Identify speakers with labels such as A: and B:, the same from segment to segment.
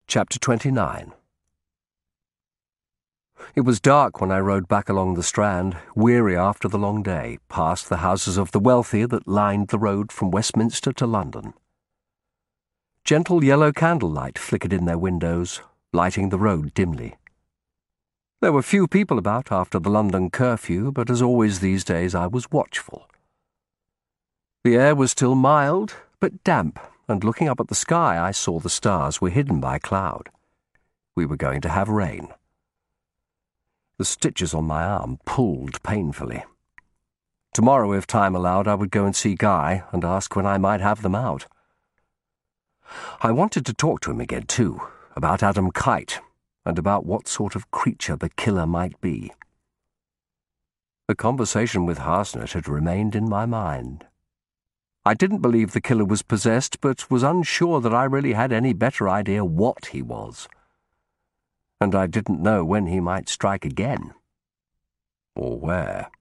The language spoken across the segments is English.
A: Chapter 29. It was dark when I rode back along the Strand, weary after the long day, past the houses of the wealthy that lined the road from Westminster to London. Gentle yellow candlelight flickered in their windows, lighting the road dimly. There were few people about after the London curfew, but as always these days I was watchful. The air was still mild, but damp, and looking up at the sky I saw the stars were hidden by cloud. We were going to have rain. The stitches on my arm pulled painfully. Tomorrow, if time allowed, I would go and see Guy and ask when I might have them out. I wanted to talk to him again, too, about Adam Kite, and about what sort of creature the killer might be. The conversation with Harsnett had remained in my mind. I didn't believe the killer was possessed, but was unsure that I really had any better idea what he was. And I didn't know when he might strike again. Or where.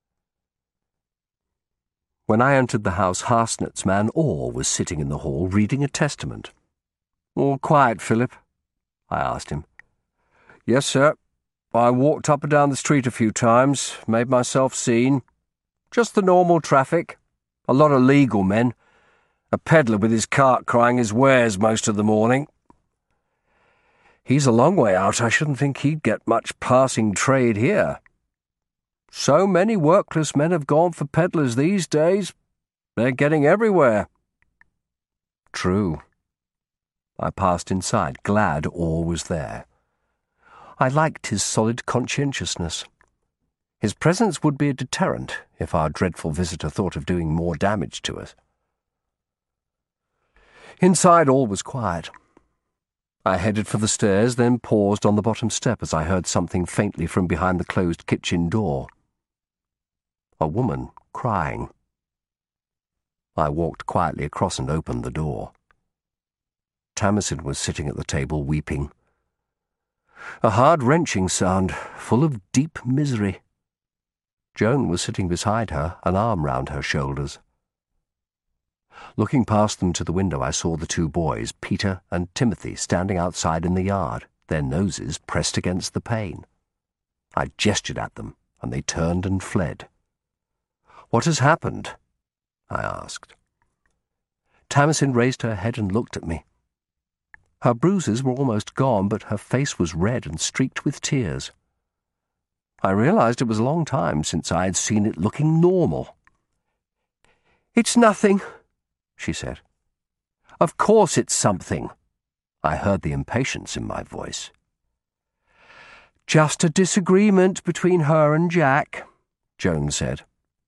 A: When I entered the house, Harsnett's man Orr was sitting in the hall reading a testament. "All quiet, Philip?" I asked him. "Yes, sir. I walked up and down the street a few times, made myself seen. Just the normal traffic. A lot of legal men. A peddler with his cart crying his wares most of the morning. He's a long way out. I shouldn't think he'd get much passing trade here. So many workless men have gone for peddlers these days. They're getting everywhere." True. I passed inside, glad Orr was there. I liked his solid conscientiousness. His presence would be a deterrent if our dreadful visitor thought of doing more damage to us. Inside all was quiet. I headed for the stairs, then paused on the bottom step as I heard something faintly from behind the closed kitchen door. A woman crying. I walked quietly across and opened the door. Tamsin was sitting at the table weeping. A hard wrenching sound, full of deep misery. Joan was sitting beside her, an arm round her shoulders. Looking past them to the window, I saw the two boys, Peter and Timothy, standing outside in the yard, their noses pressed against the pane. I gestured at them, and they turned and fled. "What has happened?" I asked. Tamsin raised her head and looked at me. Her bruises were almost gone, but her face was red and streaked with tears. I realized it was a long time since I had seen it looking normal. "It's nothing," she said. "Of course it's something." I heard the impatience in my voice. "Just a disagreement between her and Jack," Joan said.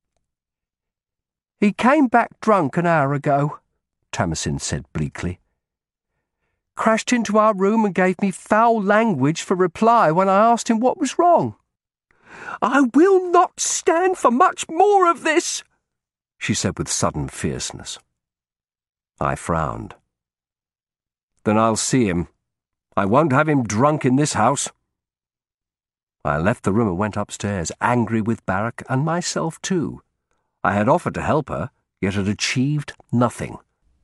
A: "He came back drunk an hour ago," Tamsin said bleakly. "Crashed into our room and gave me foul language for reply when I asked him what was wrong. I will not stand for much more of this," she said with sudden fierceness. I frowned. "Then I'll see him. I won't have him drunk in this house." I left the room and went upstairs, angry with Barrack and myself too. I had offered to help her, yet had achieved nothing.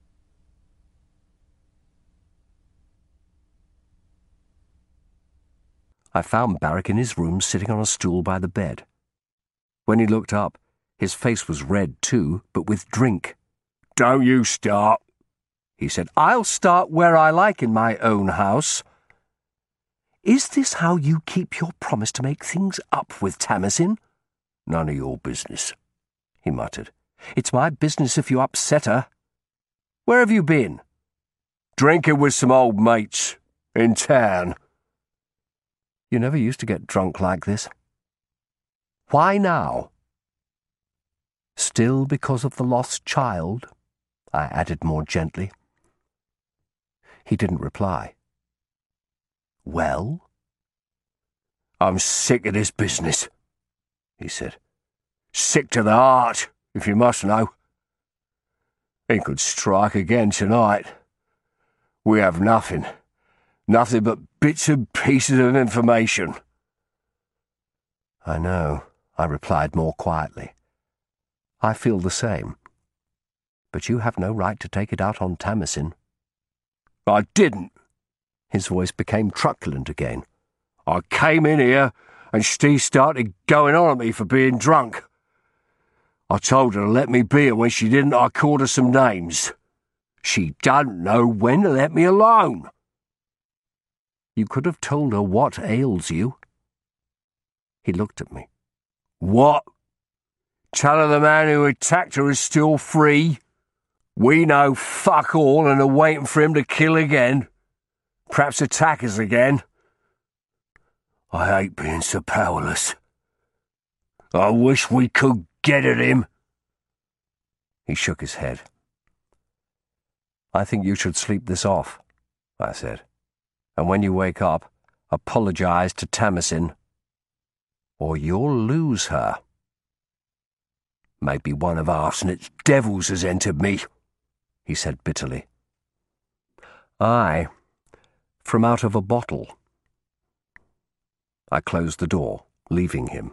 A: I found Barrack in his room, sitting on a stool by the bed. When he looked up, his face was red too, but with drink. "Don't you start," he said. "I'll start where I like in my own house." "Is this how you keep your promise to make things up with Tamsin?" "None of your business," he muttered. "It's my business if you upset her. Where have you been?" "Drinking with some old mates. In town." "You never used to get drunk like this." "Why now?" "Still because of the lost child?" I added more gently. He didn't reply. "Well?" "I'm sick of this business," he said. "Sick to the heart, if you must know. He could strike again tonight. We have nothing but bits and pieces of information." "I know," I replied more quietly. "I feel the same. But you have no right to take it out on Tamsin." "I didn't," His voice became truculent again. "I came in here and she started going on at me for being drunk. I told her to let me be, and when she didn't, I called her some names. She doesn't know when to let me alone." "You could have told her what ails you." He looked at me. "What? Tell her the man who attacked her is still free? We know fuck all and are waiting for him to kill again. Perhaps attack us again. I hate being so powerless. I wish we could get at him." He shook his head. "I think you should sleep this off," I said. "And when you wake up, apologize to Tamsin, or you'll lose her." "Maybe one of Arsenate's devils has entered me," he said bitterly. "Aye, from out of a bottle." I closed the door, leaving him.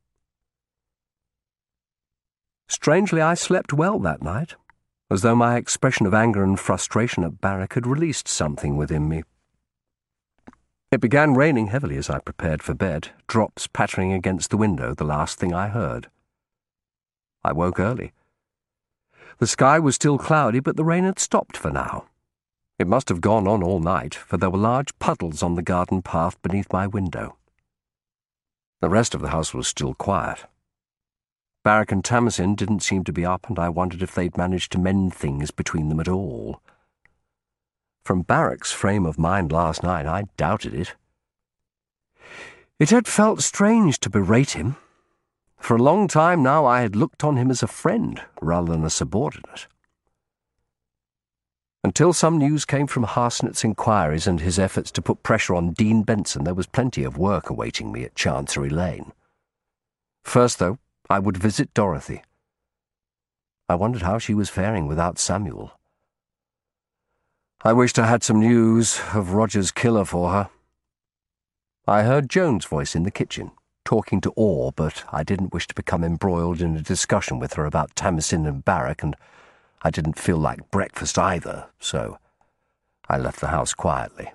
A: Strangely, I slept well that night, as though my expression of anger and frustration at Barrack had released something within me. It began raining heavily as I prepared for bed, drops pattering against the window, the last thing I heard. I woke early. The sky was still cloudy, but the rain had stopped for now. It must have gone on all night, for there were large puddles on the garden path beneath my window. The rest of the house was still quiet. Barrack and Tamsin didn't seem to be up, and I wondered if they'd managed to mend things between them at all. From Barrack's frame of mind last night, I doubted it. It had felt strange to berate him. For a long time now I had looked on him as a friend rather than a subordinate. Until some news came from Harsnett's inquiries and his efforts to put pressure on Dean Benson, there was plenty of work awaiting me at Chancery Lane. First, though, I would visit Dorothy. I wondered how she was faring without Samuel. I wished I had some news of Roger's killer for her. I heard Joan's voice in the kitchen, talking to Orr, but I didn't wish to become embroiled in a discussion with her about Tamsin and Barrack, and I didn't feel like breakfast either, so I left the house quietly.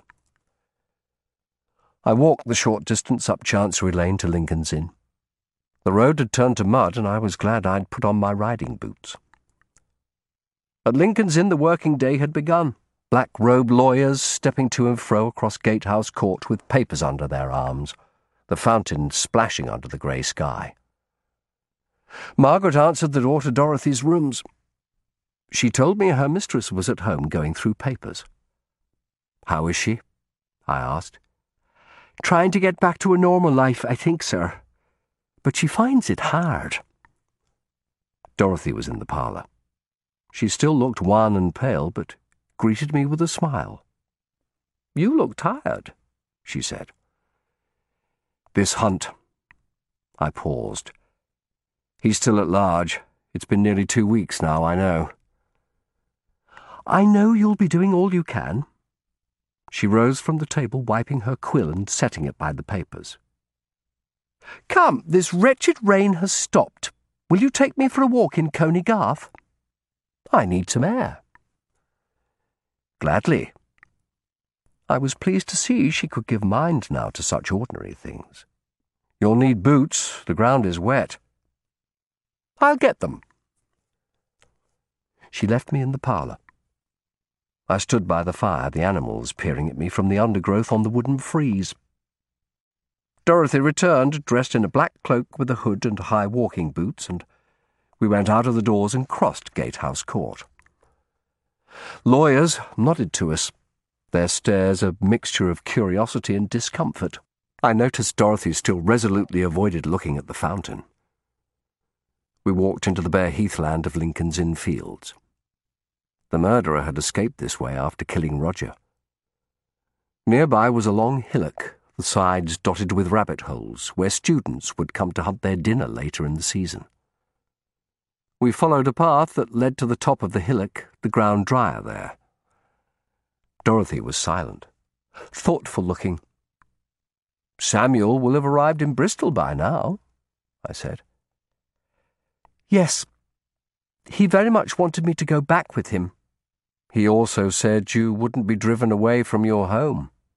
A: I walked the short distance up Chancery Lane to Lincoln's Inn. The road had turned to mud, and I was glad I'd put on my riding boots. At Lincoln's Inn the working day had begun, black-robed lawyers stepping to and fro across Gatehouse Court with papers under their arms, the fountain splashing under the grey sky. Margaret answered the door to Dorothy's rooms. She told me her mistress was at home going through papers. "How is she?" I asked. "Trying to get back to a normal life, I think, sir. But she finds it hard." Dorothy was in the parlour. She still looked wan and pale, but greeted me with a smile. "You look tired," she said. "This Hunt." I paused. "He's still at large. It's been nearly 2 weeks now, I know." "I know you'll be doing all you can." She rose from the table, wiping her quill and setting it by the papers. "Come, this wretched rain has stopped. Will you take me for a walk in Coney Garth? I need some air." "Gladly." I was pleased to see she could give mind now to such ordinary things. "You'll need boots. The ground is wet." "I'll get them." She left me in the parlour. I stood by the fire, the animals peering at me from the undergrowth on the wooden frieze. Dorothy returned, dressed in a black cloak with a hood and high walking boots, and we went out of the doors and crossed Gatehouse Court. Lawyers nodded to us, their stares a mixture of curiosity and discomfort. I noticed Dorothy still resolutely avoided looking at the fountain. We walked into the bare heathland of Lincoln's Inn Fields. The murderer had escaped this way after killing Roger. Nearby was a long hillock, the sides dotted with rabbit holes, where students would come to hunt their dinner later in the season. We followed a path that led to the top of the hillock, the ground drier there. Dorothy was silent, thoughtful-looking. "Samuel will have arrived in Bristol by now," I said. "Yes. He very much wanted me to go back with him. He also said you wouldn't be driven away from your home."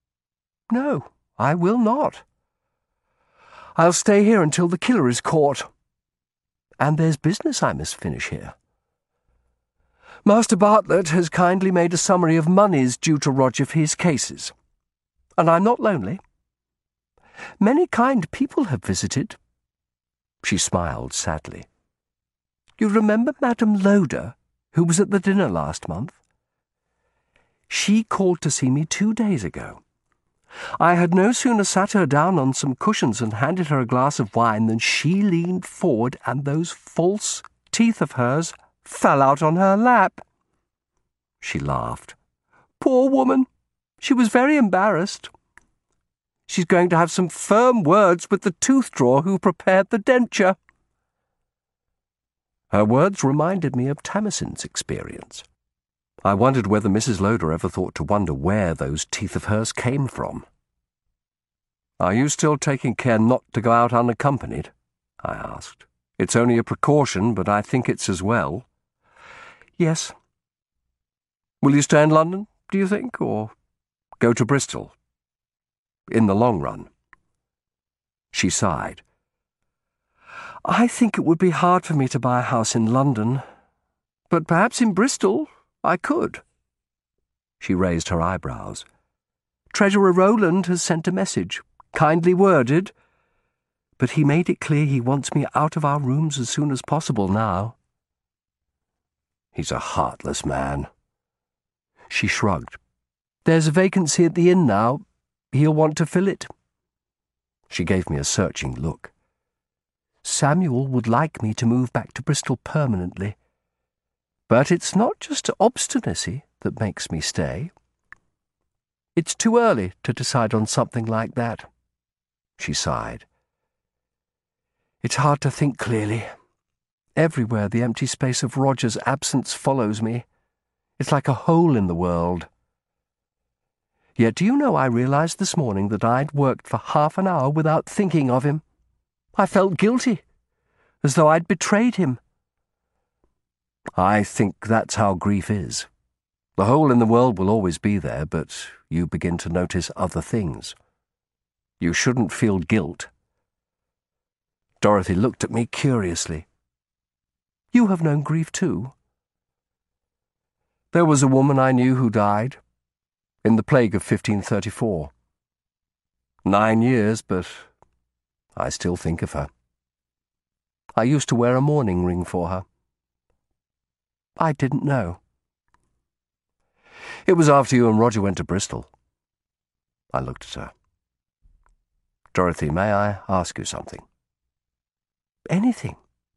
A: No, I will not. I'll stay here until the killer is caught. And there's business I must finish here. Master Bartlett has kindly made a summary of moneys due to Roger for his cases. And I'm not lonely. Many kind people have visited. She smiled sadly. You remember Madame Loder, who was at the dinner last month? She called to see me 2 days ago. I had no sooner sat her down on some cushions and handed her a glass of wine than she leaned forward and those false teeth of hers fell out on her lap. She laughed. Poor woman! She was very embarrassed. She's going to have some firm words with the tooth drawer who prepared the denture. Her words reminded me of Tamisin's experience. I wondered whether Mrs. Loder ever thought to wonder where those teeth of hers came from. Are you still taking care not to go out unaccompanied? I asked. It's only a precaution, but I think it's as well. Yes. Will you stay in London, do you think, or go to Bristol? In the long run. She sighed. I think it would be hard for me to buy a house in London, but perhaps in Bristol I could. She raised her eyebrows. Treasurer Rowland has sent a message, kindly worded, but he made it clear he wants me out of our rooms as soon as possible now. He's a heartless man. She shrugged. There's a vacancy at the inn now. He'll want to fill it. She gave me a searching look. Samuel would like me to move back to Bristol permanently. But it's not just obstinacy that makes me stay. It's too early to decide on something like that. She sighed. It's hard to think clearly. Everywhere the empty space of Roger's absence follows me. It's like a hole in the world. Yet do you know I realized this morning that I'd worked for half an hour without thinking of him. I felt guilty, as though I'd betrayed him. I think that's how grief is. The hole in the world will always be there, but you begin to notice other things. You shouldn't feel guilt. Dorothy looked at me curiously. You have known grief too? There was a woman I knew who died, in the plague of 1534. 9 years, but I still think of her. I used to wear a mourning ring for her. I didn't know. It was after you and Roger went to Bristol. I looked at her. Dorothy, may I ask you something? Anything.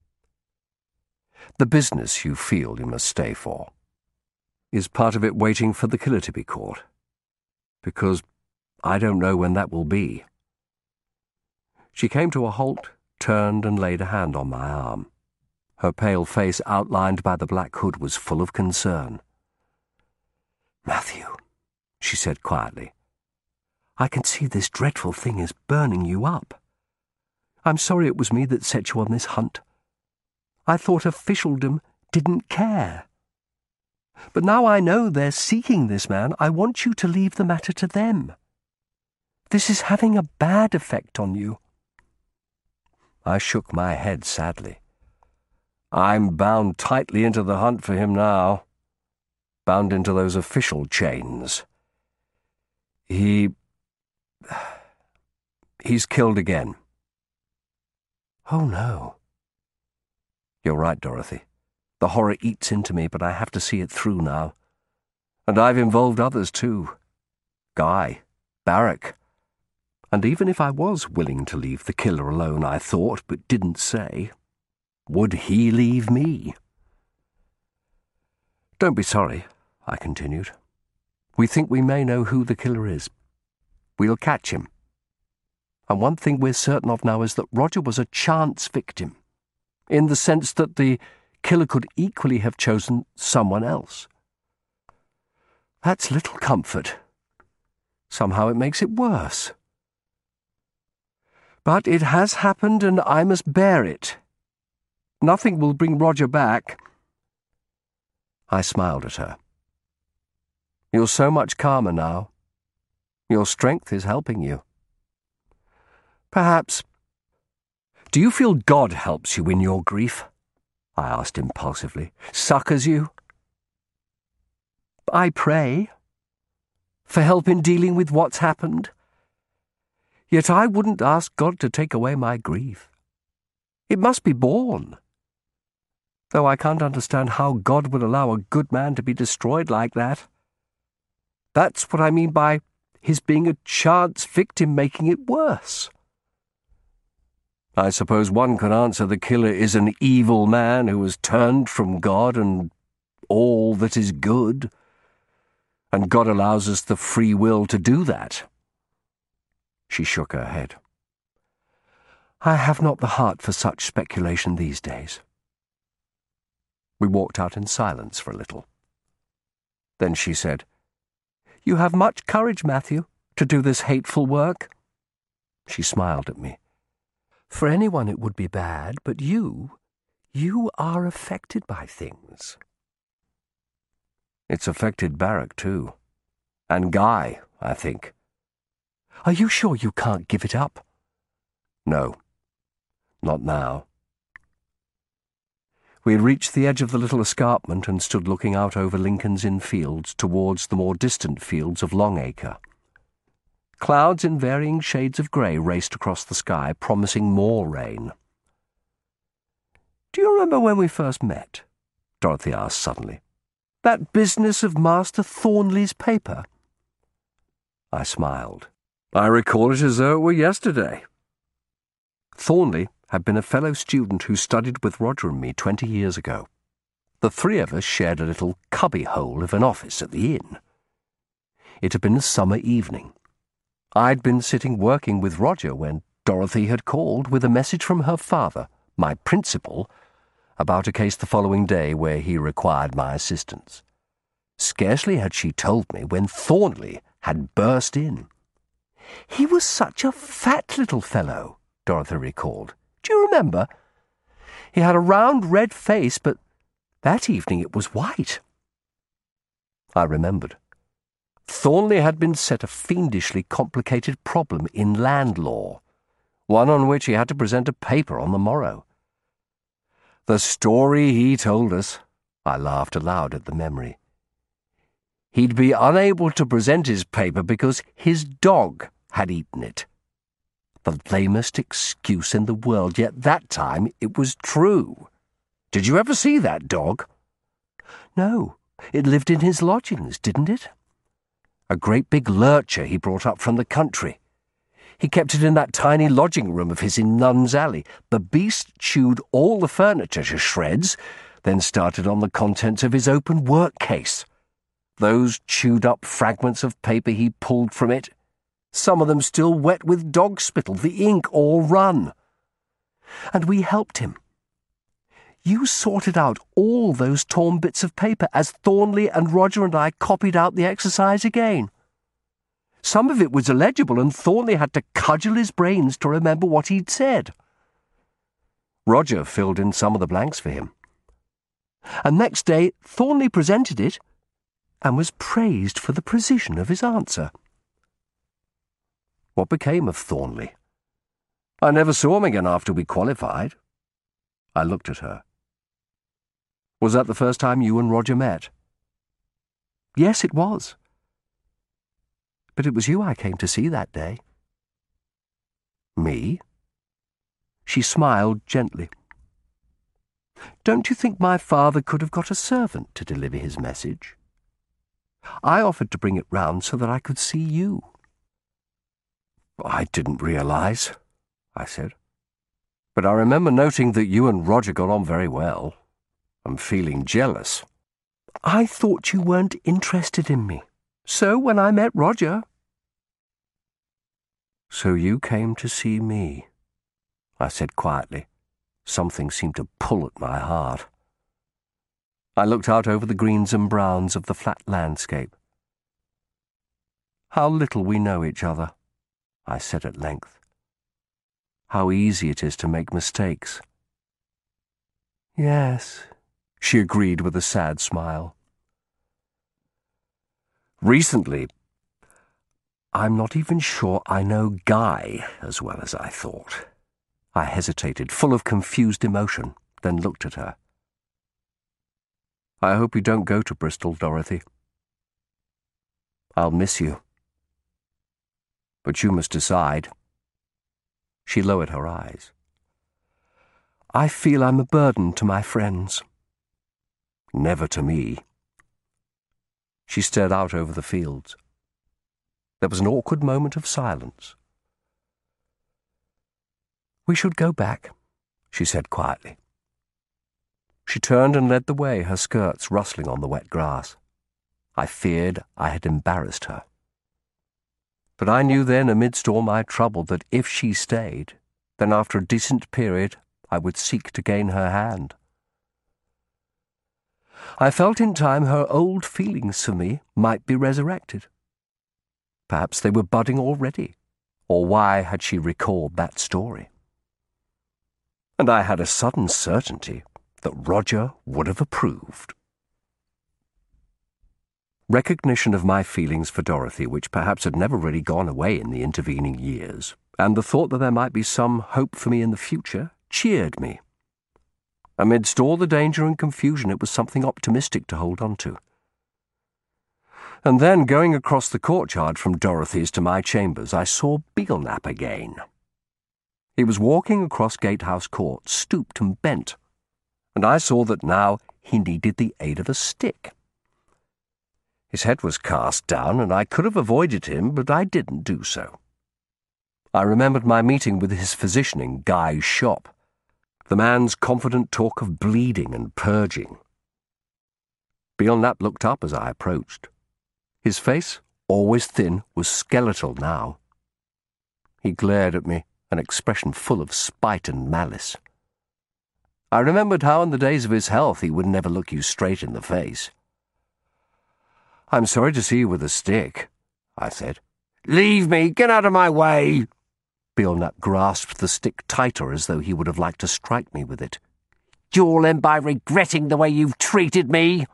A: The business you feel you must stay for, is part of it waiting for the killer to be caught? Because I don't know when that will be. She came to a halt, turned and laid a hand on my arm. Her pale face, outlined by the black hood, was full of concern. Matthew, she said quietly, I can see this dreadful thing is burning you up. I'm sorry it was me that set you on this hunt. I thought officialdom didn't care. But now I know they're seeking this man, I want you to leave the matter to them. This is having a bad effect on you. I shook my head sadly. I'm bound tightly into the hunt for him now. Bound into those official chains. He's killed again. Oh, no. You're right, Dorothy. The horror eats into me, but I have to see it through now. And I've involved others, too. Guy, Barrack. And even if I was willing to leave the killer alone, I thought, but didn't say, would he leave me? Don't be sorry, I continued. We think we may know who the killer is. We'll catch him. And one thing we're certain of now is that Roger was a chance victim, in the sense that the killer could equally have chosen someone else. That's little comfort. Somehow it makes it worse. But it has happened, and I must bear it. Nothing will bring Roger back. I smiled at her. You're so much calmer now. Your strength is helping you. Perhaps. Do you feel God helps you in your grief? I asked impulsively. Succours you? I pray for help in dealing with what's happened. Yet I wouldn't ask God to take away my grief. It must be borne. Though I can't understand how God would allow a good man to be destroyed like that. That's what I mean by his being a chance victim making it worse. I suppose one can answer the killer is an evil man who has turned from God and all that is good, and God allows us the free will to do that. She shook her head. I have not the heart for such speculation these days. We walked out in silence for a little. Then she said, You have much courage, Matthew, to do this hateful work. She smiled at me. For anyone it would be bad, but you are affected by things. It's affected Barrack too. And Guy, I think. Are you sure you can't give it up? No, not now. We had reached the edge of the little escarpment and stood looking out over Lincoln's Inn Fields towards the more distant fields of Longacre. Clouds in varying shades of grey raced across the sky, promising more rain. Do you remember when we first met? Dorothy asked suddenly. That business of Master Thornley's paper? I smiled. I recall it as though it were yesterday. Thornley had been a fellow student who studied with Roger and me 20 years ago. The three of us shared a little cubby-hole of an office at the inn. It had been a summer evening. I'd been sitting working with Roger when Dorothy had called with a message from her father, my principal, about a case the following day where he required my assistance. Scarcely had she told me when Thornley had burst in. He was such a fat little fellow, Dorothy recalled. Do you remember? He had a round red face, but that evening it was white. I remembered. Thornley had been set a fiendishly complicated problem in land law, one on which he had to present a paper on the morrow. The story he told us, I laughed aloud at the memory. He'd be unable to present his paper because his dog had eaten it. The lamest excuse in the world, yet that time it was true. Did you ever see that dog? No, it lived in his lodgings, didn't it? A great big lurcher he brought up from the country. He kept it in that tiny lodging room of his in Nuns Alley. The beast chewed all the furniture to shreds, then started on the contents of his open work case. Those chewed-up fragments of paper he pulled from it, some of them still wet with dog spittle, the ink all run. And we helped him. You sorted out all those torn bits of paper as Thornley and Roger and I copied out the exercise again. Some of it was illegible, and Thornley had to cudgel his brains to remember what he'd said. Roger filled in some of the blanks for him. And next day Thornley presented it and was praised for the precision of his answer. What became of Thornley? I never saw him again after we qualified. I looked at her. Was that the first time you and Roger met? Yes, it was. But it was you I came to see that day. Me? She smiled gently. Don't you think my father could have got a servant to deliver his message? I offered to bring it round so that I could see you. I didn't realize, I said. But I remember noting that you and Roger got on very well. I'm feeling jealous. I thought you weren't interested in me. So when I met Roger... So you came to see me, I said quietly. Something seemed to pull at my heart. I looked out over the greens and browns of the flat landscape. How little we know each other, I said at length. How easy it is to make mistakes. Yes, she agreed with a sad smile. Recently, I'm not even sure I know Guy as well as I thought. I hesitated, full of confused emotion, then looked at her. I hope you don't go to Bristol, Dorothy. I'll miss you. But you must decide. She lowered her eyes. I feel I'm a burden to my friends. Never to me. She stared out over the fields. There was an awkward moment of silence. We should go back, she said quietly. She turned and led the way, her skirts rustling on the wet grass. I feared I had embarrassed her. But I knew then, amidst all my trouble, that if she stayed, then after a decent period I would seek to gain her hand. I felt in time her old feelings for me might be resurrected. Perhaps they were budding already, or why had she recalled that story? And I had a sudden certainty that Roger would have approved. Recognition of my feelings for Dorothy, which perhaps had never really gone away in the intervening years, and the thought that there might be some hope for me in the future, cheered me. Amidst all the danger and confusion, it was something optimistic to hold on to. And then, going across the courtyard from Dorothy's to my chambers, I saw Belknap again. He was walking across Gatehouse Court, stooped and bent, and I saw that now he needed the aid of a stick. His head was cast down, and I could have avoided him, but I didn't do so. I remembered my meeting with his physician in Guy's shop, the man's confident talk of bleeding and purging. Belknap looked up as I approached. His face, always thin, was skeletal now. He glared at me, an expression full of spite and malice. I remembered how in the days of his health he would never look you straight in the face. I'm sorry to see you with a stick, I said. Leave me! Get out of my way! Belknap grasped the stick tighter as though he would have liked to strike me with it. You'll end by regretting the way you've treated me.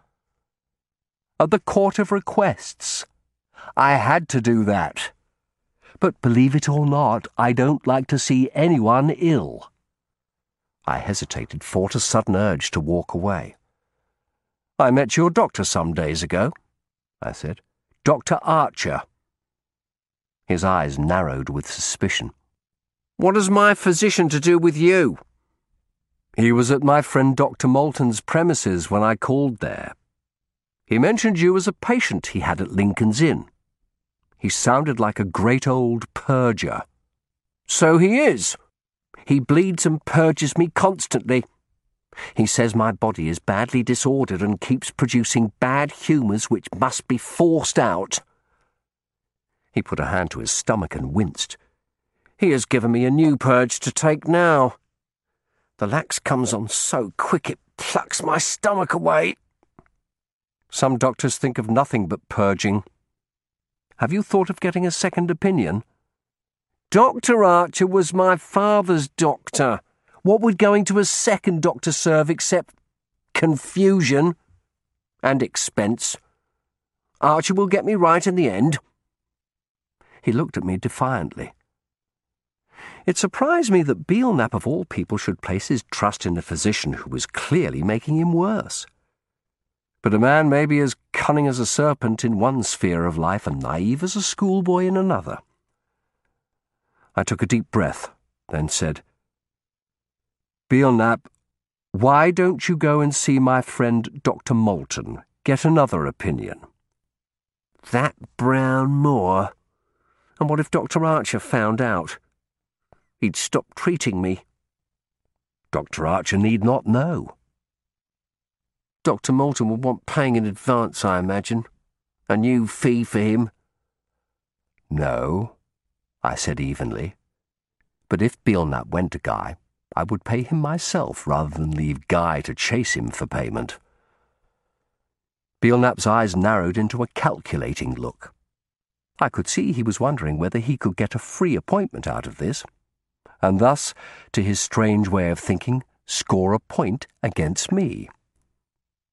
A: At the Court of Requests. I had to do that. But believe it or not, I don't like to see anyone ill. I hesitated, fought a sudden urge to walk away. I met your doctor some days ago, I said. Dr. Archer. His eyes narrowed with suspicion. What has my physician to do with you? He was at my friend Dr. Moulton's premises when I called there. He mentioned you as a patient he had at Lincoln's Inn. He sounded like a great old purger. So he is. He bleeds and purges me constantly. He says my body is badly disordered and keeps producing bad humours which must be forced out. He put a hand to his stomach and winced. He has given me a new purge to take now. The lax comes on so quick it plucks my stomach away. Some doctors think of nothing but purging. Have you thought of getting a second opinion? Dr. Archer was my father's doctor. What would going to a second doctor serve except confusion and expense? Archer will get me right in the end. He looked at me defiantly. It surprised me that Belknap of all people should place his trust in a physician who was clearly making him worse. But a man may be as cunning as a serpent in one sphere of life and naive as a schoolboy in another. I took a deep breath, then said, Belknap, why don't you go and see my friend Dr. Moulton? Get another opinion. That brown Moor? And what if Dr. Archer found out? He'd stop treating me. Dr. Archer need not know. Dr. Moulton will want paying in advance, I imagine. A new fee for him. No, I said evenly. But if Belknap went to Guy, I would pay him myself rather than leave Guy to chase him for payment. Belknap's eyes narrowed into a calculating look. I could see he was wondering whether he could get a free appointment out of this, and thus, to his strange way of thinking, score a point against me.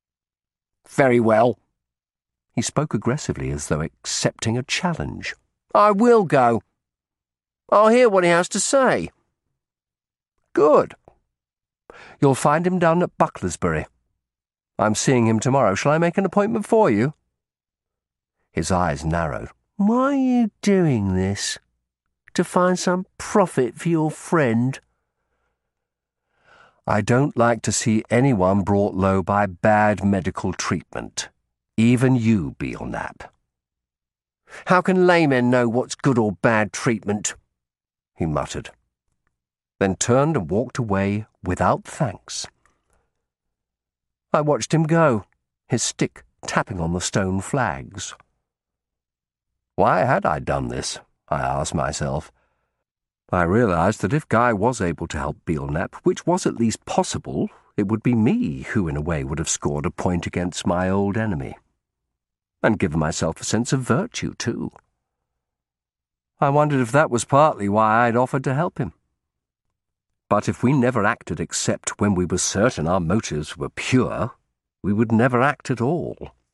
A: Very well. He spoke aggressively as though accepting a challenge. I will go. I'll hear what he has to say. Good. You'll find him down at Bucklersbury. I'm seeing him tomorrow. Shall I make an appointment for you? His eyes narrowed. Why are you doing this? To find some profit for your friend? I don't like to see anyone brought low by bad medical treatment. Even you, Belknap. How can laymen know what's good or bad treatment? He muttered, then turned and walked away without thanks. I watched him go, his stick tapping on the stone flags. Why had I done this? I asked myself. I realized that if Guy was able to help Belknap, which was at least possible, it would be me who in a way would have scored a point against my old enemy. And given myself a sense of virtue, too. I wondered if that was partly why I'd offered to help him. But if we never acted except when we were certain our motives were pure, we would never act at all.